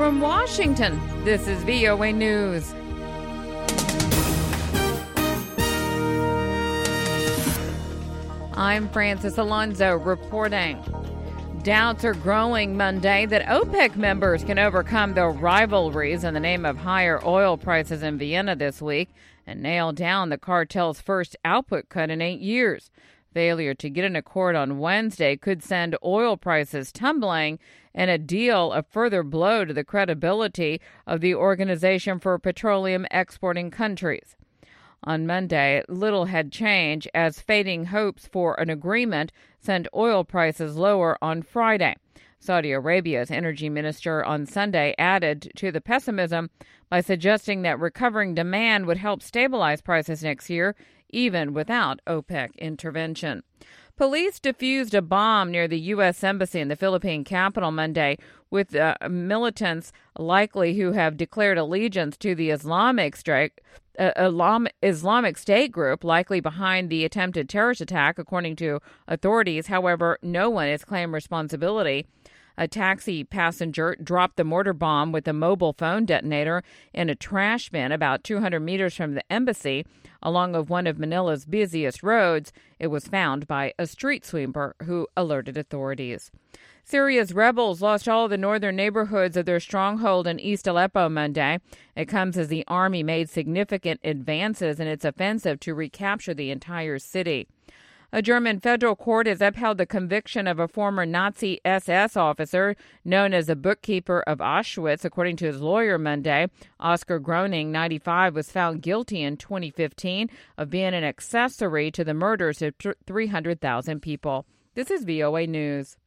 From Washington, this is VOA News. I'm Francis Alonso reporting. Doubts are growing Monday that OPEC members can overcome their rivalries in the name of higher oil prices in Vienna this week and nail down the cartel's first output cut in 8 years. Failure to get an accord on Wednesday could send oil prices tumbling and a deal a further blow to the credibility of the Organization for Petroleum Exporting Countries. On Monday, little had changed as fading hopes for an agreement sent oil prices lower on Friday. Saudi Arabia's energy minister on Sunday added to the pessimism by suggesting that recovering demand would help stabilize prices next year, even without OPEC intervention. Police defused a bomb near the U.S. Embassy in the Philippine capital Monday with militants likely who have declared allegiance to the Islamic State group, likely behind the attempted terrorist attack, according to authorities. However, no one has claimed responsibility. A taxi passenger dropped the mortar bomb with a mobile phone detonator in a trash bin about 200 meters from the embassy, along of one of Manila's busiest roads. It was found by a street sweeper who alerted authorities. Syria's rebels lost all of the northern neighborhoods of their stronghold in East Aleppo Monday. It comes as the army made significant advances in its offensive to recapture the entire city. A German federal court has upheld the conviction of a former Nazi SS officer known as the bookkeeper of Auschwitz, according to his lawyer Monday. Oscar Groening, 95, was found guilty in 2015 of being an accessory to the murders of 300,000 people. This is VOA News.